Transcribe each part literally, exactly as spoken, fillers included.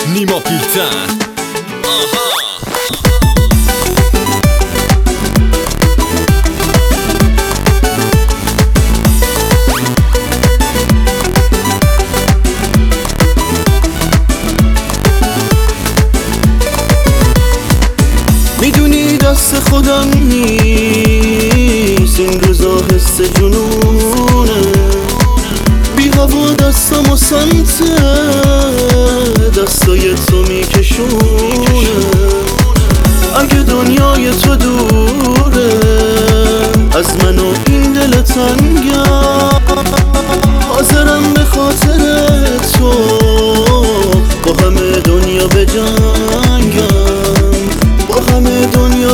نیما پیرتن. میدونی دست خودم نیست این روزا، حس جنونه بی هوا دستم و سمت دستای تو میکشونه. اگه دنیای تو دوره از من و این دل تنگم، حاضرم به خاطر تو با همه دنیا بجنگم، با همه دنیا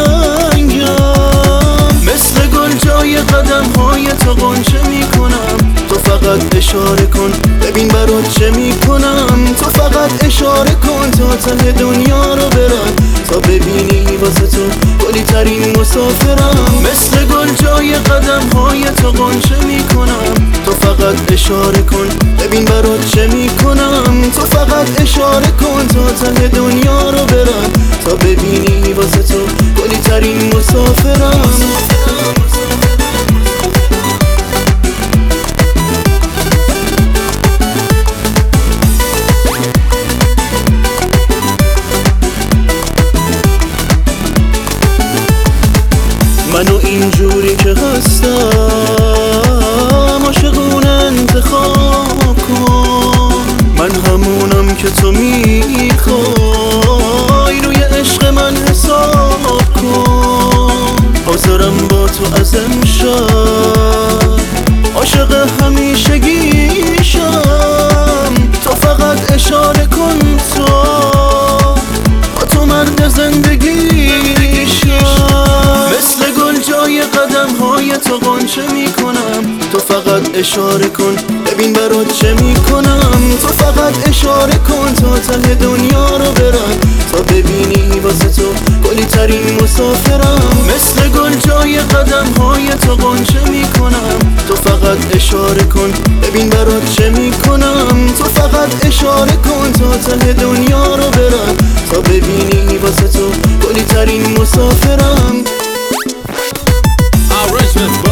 بجنگم. مثل گل جای قدم های تو غنچه میکنم، تو فقط اشاره کن ببین برات چه میکنم. تو فقط اشاره کن تا ته دنیا رو برم، تا ببینی واسه تو گلی ترین مسافرم. مثل گل جای قدم های تو غنچه میکنم، تو فقط اشاره کن ببین برات چه میکنم. تو فقط اشاره کن تا ته دنیا رو برم، تا ببینی واسه تو گلی ترین مسافرم. منو اینجوری که هستم عاشقونه انتخاب کن، من همونم که تو میخوای، روی عشق من حساب کن. حاضرم با تو از امشب عاشق همیشگیشم، تو فقط اشاره کن تو با تو مرد زندگیشم. مثل گل جای قدم های تو غنچه میکنم، تو فقط اشاره کن ببین برات چه میکنم. تو فقط اشاره کن تا ته دنیا رو برم، تا ببینی واسه تو گلی ترین مسافرم. مثل گل جای قدم های تو غنچه میکنم، تو فقط اشاره کن ببین برات چه میکنم. تو فقط اشاره کن تا ته دنیا رو برم، تا ببینی واسه تو گلی ترین مسافرم. Arrangement